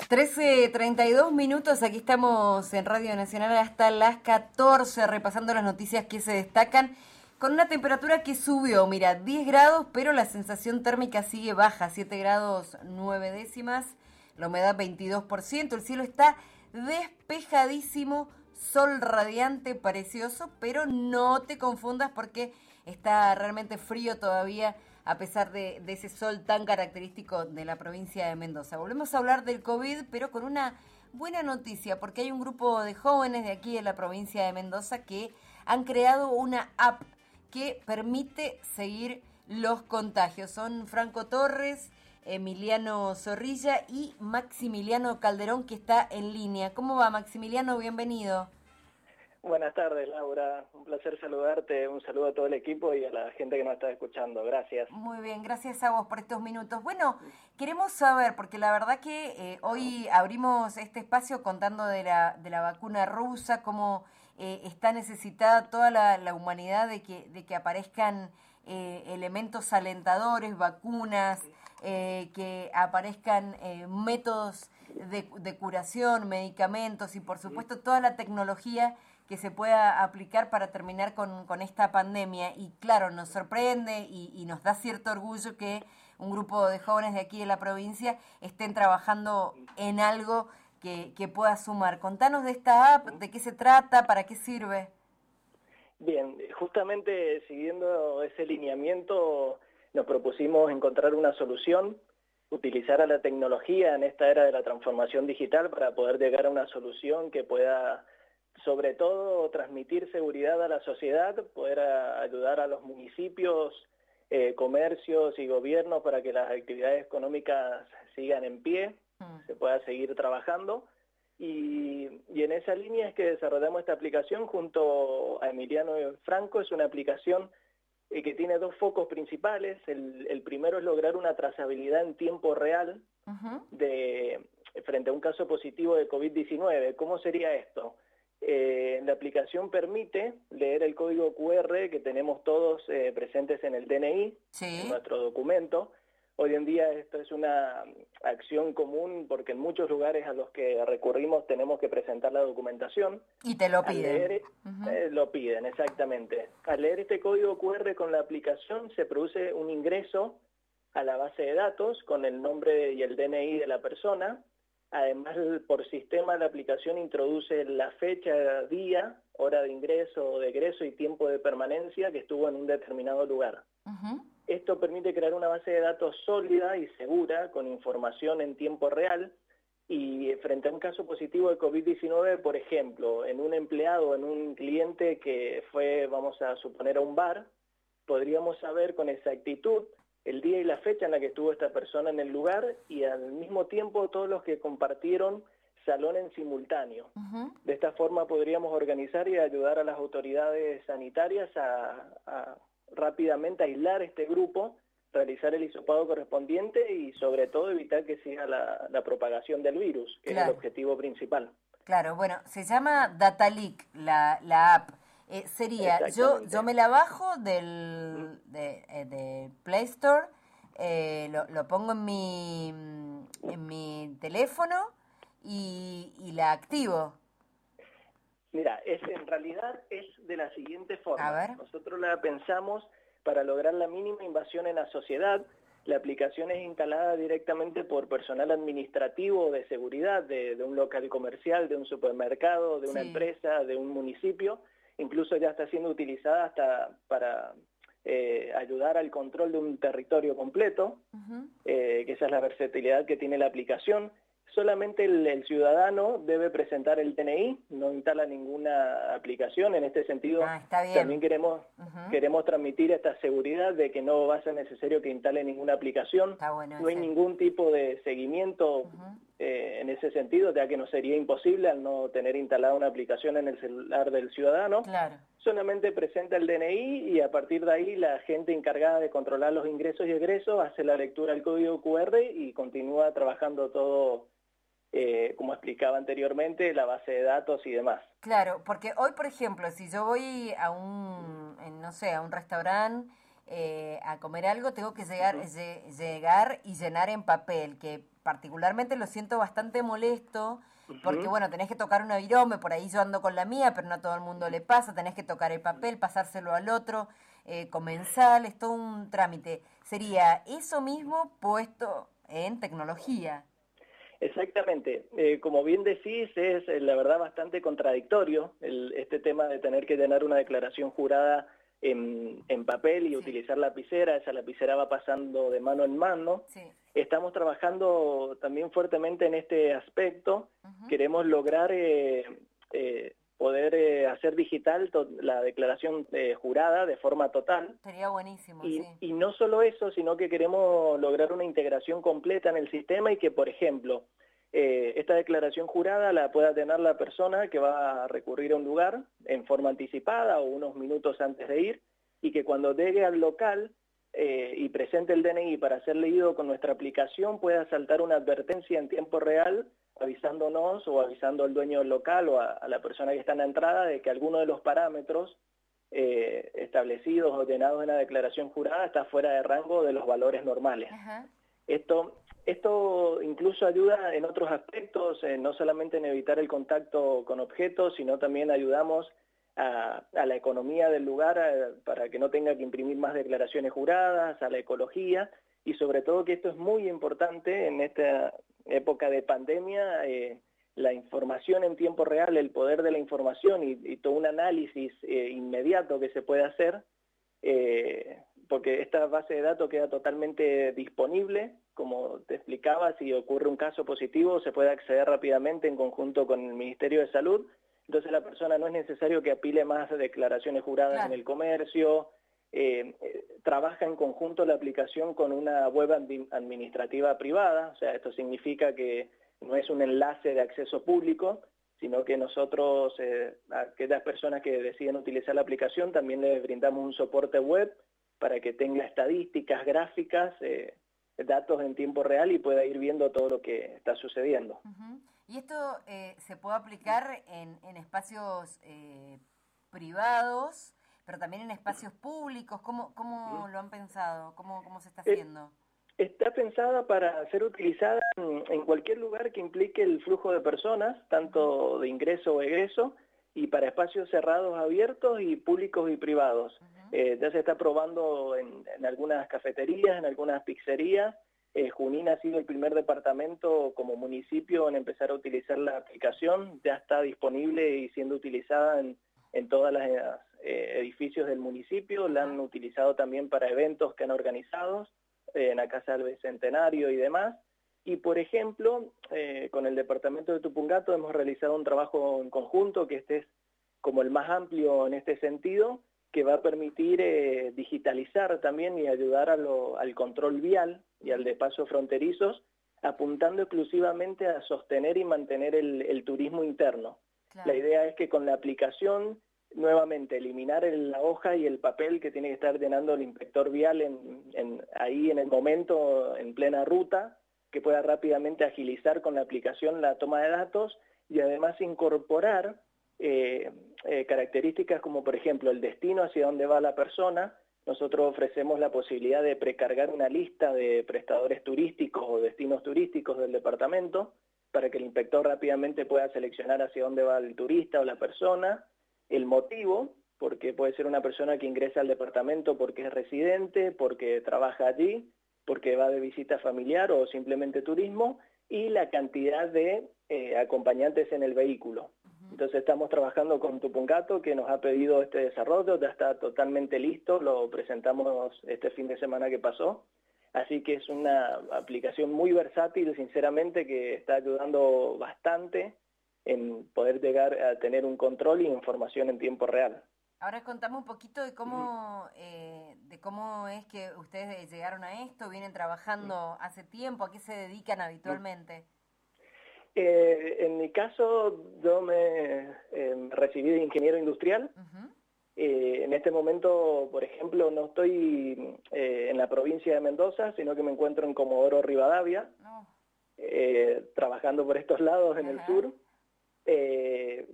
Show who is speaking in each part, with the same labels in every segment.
Speaker 1: 13:32, aquí estamos en Radio Nacional hasta las 14, repasando las noticias que se destacan, con una temperatura que subió, mira, 10 grados, pero la sensación térmica sigue baja, 7 grados 9 décimas, la humedad 22%, el cielo está despejadísimo, sol radiante, precioso, pero no te confundas porque está realmente frío todavía, a pesar de ese sol tan característico de la provincia de Mendoza. Volvemos a hablar del COVID, pero con una buena noticia, porque hay un grupo de jóvenes de aquí de la provincia de Mendoza que han creado una app que permite seguir los contagios. Son Franco Torres, Emiliano Zorrilla y Maximiliano Calderón, que está en línea. ¿Cómo va, Maximiliano? Bienvenido.
Speaker 2: Buenas tardes, Laura. Un placer saludarte. Un saludo a todo el equipo y a la gente que nos está escuchando. Gracias.
Speaker 1: Muy bien, gracias a vos por estos minutos. Bueno, queremos saber, porque la verdad que hoy abrimos este espacio contando de la vacuna rusa, cómo está necesitada toda la humanidad de que aparezcan elementos alentadores, vacunas, que aparezcan métodos de curación, medicamentos y por supuesto toda la tecnología que se pueda aplicar para terminar con esta pandemia. Y claro, nos sorprende y nos da cierto orgullo que un grupo de jóvenes de aquí de la provincia estén trabajando en algo que pueda sumar. Contanos de esta app, de qué se trata, para qué sirve.
Speaker 2: Bien, justamente siguiendo ese lineamiento nos propusimos encontrar una solución, utilizar a la tecnología en esta era de la transformación digital para poder llegar a una solución que pueda, sobre todo, transmitir seguridad a la sociedad, poder ayudar a los municipios, comercios y gobiernos para que las actividades económicas sigan en pie, se pueda seguir trabajando. Y en esa línea es que desarrollamos esta aplicación junto a Emiliano y Franco. Es una aplicación que tiene dos focos principales. El primero es lograr una trazabilidad en tiempo real frente a un caso positivo de COVID-19. ¿Cómo sería esto? La aplicación permite leer el código QR que tenemos todos presentes en el DNI, en nuestro documento. Hoy en día esto es una acción común porque en muchos lugares a los que recurrimos tenemos que presentar la documentación.
Speaker 1: Y te lo piden.
Speaker 2: Lo piden, exactamente. Al leer este código QR con la aplicación se produce un ingreso a la base de datos con el nombre y el DNI de la persona. Además, por sistema la aplicación introduce la fecha, día, hora de ingreso o de egreso y tiempo de permanencia que estuvo en un determinado lugar. Esto permite crear una base de datos sólida y segura con información en tiempo real y frente a un caso positivo de COVID-19, por ejemplo, en un empleado, en un cliente que fue, vamos a suponer, a un bar, podríamos saber con exactitud el día y la fecha en la que estuvo esta persona en el lugar y al mismo tiempo todos los que compartieron salón en simultáneo. De esta forma podríamos organizar y ayudar a las autoridades sanitarias a rápidamente aislar este grupo, realizar el hisopado correspondiente y sobre todo evitar que siga la propagación del virus, que es el objetivo principal.
Speaker 1: Claro, bueno, se llama Dataleak, la app. Sería, yo me la bajo de Play Store, lo pongo en mi teléfono y la activo.
Speaker 2: Mira, en realidad es de la siguiente forma.
Speaker 1: A ver.
Speaker 2: Nosotros la pensamos para lograr la mínima invasión en la sociedad. La aplicación es instalada directamente por personal administrativo de seguridad de un local comercial, de un supermercado, de una empresa, de un municipio. Incluso ya está siendo utilizada hasta para ayudar al control de un territorio completo, que esa es la versatilidad que tiene la aplicación. Solamente el ciudadano debe presentar el DNI, no instala ninguna aplicación. En este sentido, también queremos transmitir esta seguridad de que no va a ser necesario que instale ninguna aplicación. No hay ningún tipo de seguimiento en ese sentido, ya que no sería imposible al no tener instalada una aplicación en el celular del ciudadano. Solamente presenta el DNI y a partir de ahí la gente encargada de controlar los ingresos y egresos hace la lectura del código QR y continúa trabajando todo, como explicaba anteriormente, la base de datos y demás.
Speaker 1: Claro, porque hoy, por ejemplo, si yo voy a un restaurante a comer algo, tengo que llegar y llenar en papel, que particularmente lo siento bastante molesto, porque bueno, tenés que tocar una virome, por ahí yo ando con la mía, pero no a todo el mundo le pasa, tenés que tocar el papel, pasárselo al otro, comensal, es todo un trámite. Sería eso mismo puesto en tecnología.
Speaker 2: Exactamente. Como bien decís, es la verdad bastante contradictorio este tema de tener que llenar una declaración jurada en papel y utilizar lapicera. Esa lapicera va pasando de mano en mano.
Speaker 1: Sí.
Speaker 2: Estamos trabajando también fuertemente en este aspecto. Queremos lograr poder hacer digital la declaración jurada de forma total.
Speaker 1: Sería buenísimo,
Speaker 2: y no solo eso, sino que queremos lograr una integración completa en el sistema y que, por ejemplo, esta declaración jurada la pueda tener la persona que va a recurrir a un lugar en forma anticipada o unos minutos antes de ir, y que cuando llegue al local y presente el DNI para ser leído con nuestra aplicación pueda saltar una advertencia en tiempo real avisándonos o avisando al dueño del local o a la persona que está en la entrada de que alguno de los parámetros establecidos o llenados en la declaración jurada está fuera de rango de los valores normales. Esto incluso ayuda en otros aspectos, no solamente en evitar el contacto con objetos, sino también ayudamos a la economía del lugar para que no tenga que imprimir más declaraciones juradas, a la ecología, y sobre todo que esto es muy importante en esta época de pandemia, la información en tiempo real, el poder de la información y todo un análisis inmediato que se puede hacer, porque esta base de datos queda totalmente disponible, como te explicaba, si ocurre un caso positivo se puede acceder rápidamente en conjunto con el Ministerio de Salud, entonces la persona no es necesario que apile más declaraciones juradas en el comercio, trabaja en conjunto la aplicación con una web administrativa privada, o sea, esto significa que no es un enlace de acceso público, sino que nosotros, a aquellas personas que deciden utilizar la aplicación, también les brindamos un soporte web para que tenga estadísticas, gráficas, datos en tiempo real y pueda ir viendo todo lo que está sucediendo.
Speaker 1: ¿Y esto se puede aplicar en espacios privados, pero también en espacios públicos? ¿Cómo lo han pensado? ¿Cómo se está haciendo?
Speaker 2: Está pensada para ser utilizada en cualquier lugar que implique el flujo de personas, tanto de ingreso o egreso, y para espacios cerrados, abiertos y públicos y privados. Ya se está probando en algunas cafeterías, en algunas pizzerías. Junín ha sido el primer departamento como municipio en empezar a utilizar la aplicación. Ya está disponible y siendo utilizada en todos los edificios del municipio. La han utilizado también para eventos que han organizado en la Casa del Bicentenario y demás. Y, por ejemplo, con el departamento de Tupungato hemos realizado un trabajo en conjunto, que este es como el más amplio en este sentido, que va a permitir digitalizar también y ayudar al control vial y al de pasos fronterizos, apuntando exclusivamente a sostener y mantener el turismo interno. Claro. La idea es que con la aplicación, nuevamente, eliminar la hoja y el papel que tiene que estar llenando el inspector vial ahí en el momento, en plena ruta, que pueda rápidamente agilizar con la aplicación la toma de datos y además incorporar características como, por ejemplo, el destino hacia dónde va la persona. Nosotros ofrecemos la posibilidad de precargar una lista de prestadores turísticos o destinos turísticos del departamento para que el inspector rápidamente pueda seleccionar hacia dónde va el turista o la persona, el motivo, porque puede ser una persona que ingresa al departamento porque es residente, porque trabaja allí, porque va de visita familiar o simplemente turismo, y la cantidad de acompañantes en el vehículo. Entonces estamos trabajando con Tupungato, que nos ha pedido este desarrollo, ya está totalmente listo, lo presentamos este fin de semana que pasó, así que es una aplicación muy versátil, sinceramente, que está ayudando bastante en poder llegar a tener un control y información en tiempo real.
Speaker 1: Ahora contame un poquito de cómo es que ustedes llegaron a esto, vienen trabajando hace tiempo, ¿a qué se dedican habitualmente?
Speaker 2: En mi caso, yo me recibí de ingeniero industrial. En este momento, por ejemplo, no estoy en la provincia de Mendoza, sino que me encuentro en Comodoro Rivadavia, trabajando por estos lados en el sur.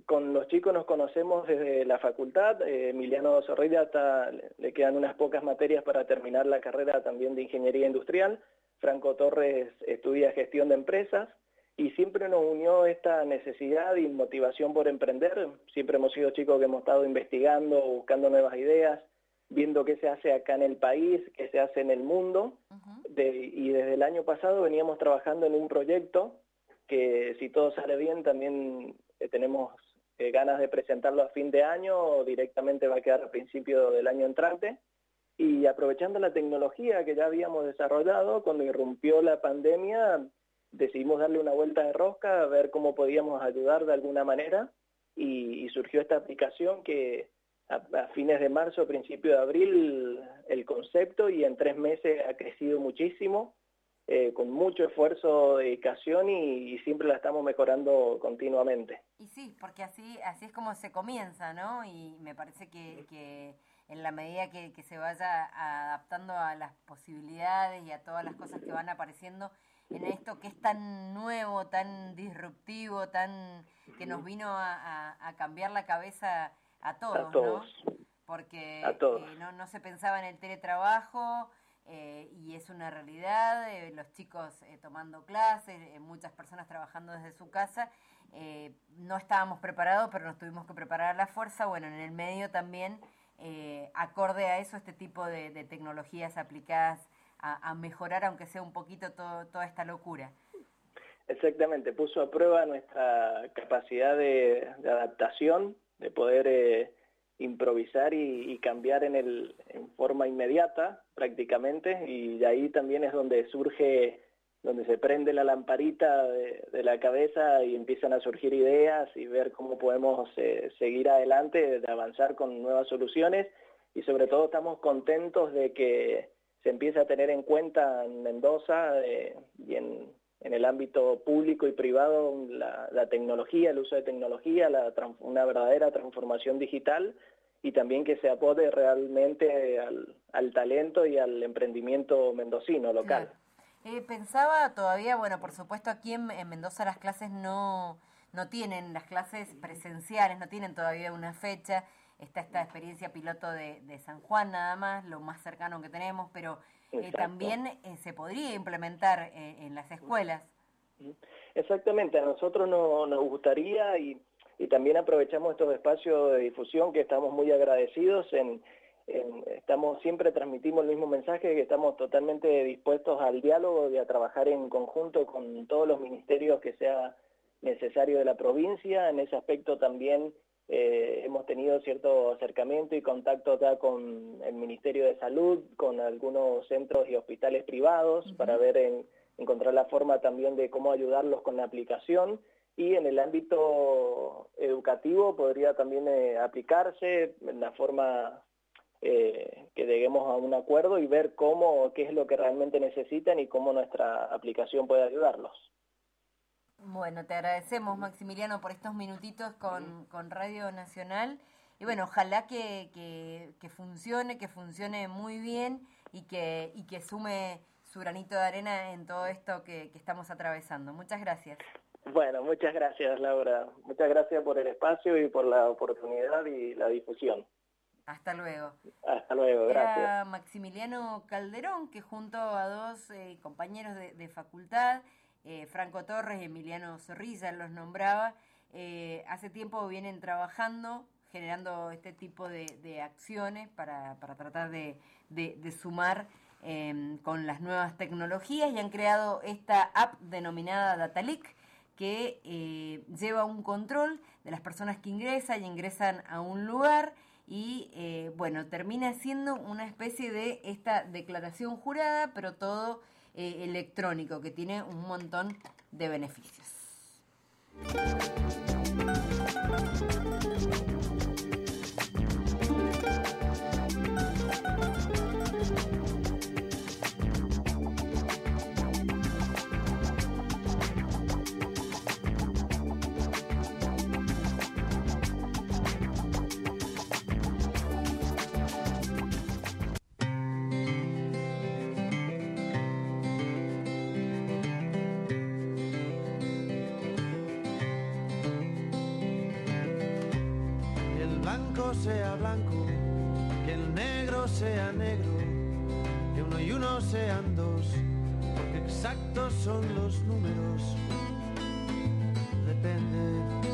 Speaker 2: con los chicos nos conocemos desde la facultad. Emiliano Zorrilla le quedan unas pocas materias para terminar la carrera también de Ingeniería Industrial. Franco Torres estudia Gestión de Empresas y siempre nos unió esta necesidad y motivación por emprender. Siempre hemos sido chicos que hemos estado investigando, buscando nuevas ideas, viendo qué se hace acá en el país, qué se hace en el mundo. Y desde el año pasado veníamos trabajando en un proyecto que, si todo sale bien, también tenemos ganas de presentarlo a fin de año, o directamente va a quedar a principio del año entrante. Y aprovechando la tecnología que ya habíamos desarrollado, cuando irrumpió la pandemia, decidimos darle una vuelta de rosca, a ver cómo podíamos ayudar de alguna manera, y surgió esta aplicación que a fines de marzo, principio de abril, el concepto, y en 3 meses ha crecido muchísimo, con mucho esfuerzo, dedicación, y siempre la estamos mejorando continuamente.
Speaker 1: Y sí, porque así es como se comienza, ¿no? Y me parece que en la medida que se vaya adaptando a las posibilidades y a todas las cosas que van apareciendo en esto que es tan nuevo, tan disruptivo, que nos vino a cambiar la cabeza a todos, ¿no? Porque no se pensaba en el teletrabajo, y es una realidad, los chicos tomando clases, muchas personas trabajando desde su casa. No estábamos preparados, pero nos tuvimos que preparar a la fuerza. Bueno, en el medio también, acorde a eso, este tipo de tecnologías aplicadas a mejorar, aunque sea un poquito, toda esta locura.
Speaker 2: Exactamente, puso a prueba nuestra capacidad de adaptación, de poder improvisar y cambiar en forma inmediata prácticamente, y de ahí también es donde se prende la lamparita de la cabeza y empiezan a surgir ideas y ver cómo podemos seguir adelante, de avanzar con nuevas soluciones, y sobre todo estamos contentos de que se empiece a tener en cuenta en Mendoza y en el ámbito público y privado la tecnología, el uso de tecnología, una verdadera transformación digital, y también que se apoye realmente al talento y al emprendimiento mendocino local.
Speaker 1: Claro. Pensaba todavía, bueno, por supuesto aquí en Mendoza las clases no tienen, las clases presenciales no tienen todavía una fecha. Está esta experiencia piloto de San Juan nada más, lo más cercano que tenemos, pero también se podría implementar en las escuelas.
Speaker 2: Exactamente, a nosotros nos gustaría, y también aprovechamos estos espacios de difusión que estamos muy agradecidos. Siempre transmitimos el mismo mensaje, que estamos totalmente dispuestos al diálogo y a trabajar en conjunto con todos los ministerios que sea necesario de la provincia. En ese aspecto también hemos tenido cierto acercamiento y contacto ya con el Ministerio de Salud, con algunos centros y hospitales privados, para encontrar la forma también de cómo ayudarlos con la aplicación. Y en el ámbito educativo podría también aplicarse en la forma que lleguemos a un acuerdo y ver qué es lo que realmente necesitan y cómo nuestra aplicación puede ayudarlos.
Speaker 1: Bueno, te agradecemos, Maximiliano, por estos minutitos con Radio Nacional. Y bueno, ojalá que funcione muy bien y que sume su granito de arena en todo esto que estamos atravesando. Muchas gracias.
Speaker 2: Bueno, muchas gracias, Laura. Muchas gracias por el espacio y por la oportunidad y la difusión.
Speaker 1: Hasta luego.
Speaker 2: Hasta luego, gracias.
Speaker 1: Era Maximiliano Calderón, que junto a dos compañeros de facultad, Franco Torres y Emiliano Zorrilla los nombraba, hace tiempo vienen trabajando, generando este tipo de acciones para tratar de sumar con las nuevas tecnologías, y han creado esta app denominada Datalic, que lleva un control de las personas que ingresan a un lugar y, bueno, termina siendo una especie de esta declaración jurada, pero todo electrónico, que tiene un montón de beneficios.
Speaker 3: blanco sea blanco, que el negro sea negro, que uno y uno sean dos, porque exactos son los números. Depende.